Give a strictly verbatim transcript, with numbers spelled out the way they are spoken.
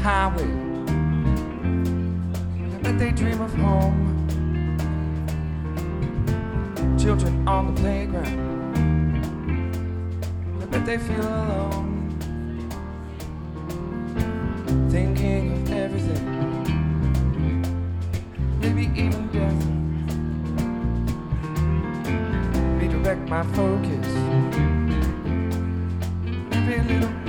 highway. I bet they dream of home. Children on the playground. I bet they feel alone. Thinking of everything, maybe even death. Redirect my focus. Every little